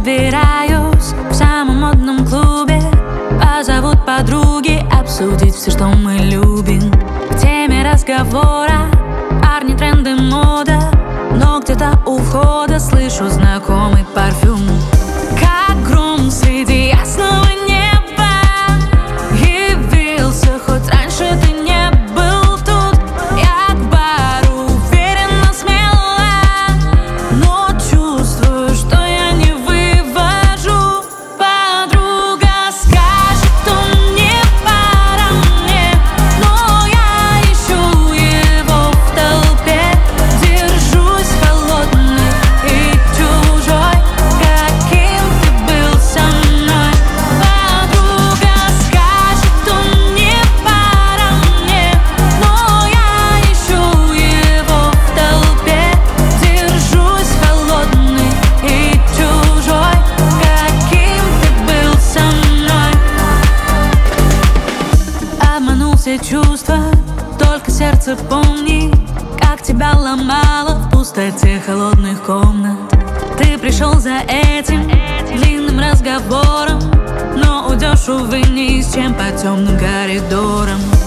собираюсь в самом модном клубе. Позовут подруги обсудить все, что мы любим. В теме разговора парни, тренды, мода, но где-то у входа слышу знакомый парфюм. Как гром среди ясного неба явился, хоть раньше ты не был тут. Я к бару уверенно, смело, но чувствую, что я не вывожу. Подруга скажет, он не пара мне, но я ищу его в толпе. Держусь холодный и чужой, каким ты был со мной. Подруга скажет, он не пара мне, но я ищу его в толпе. Держусь холодный и чужой, каким ты был со мной. Обманул все чувства, только сердце помни, как тебя ломало в пустоте холодных комнат. Ты пришел за этим длинным разговором, но уйдешь, увы, ни с чем по темным коридорам.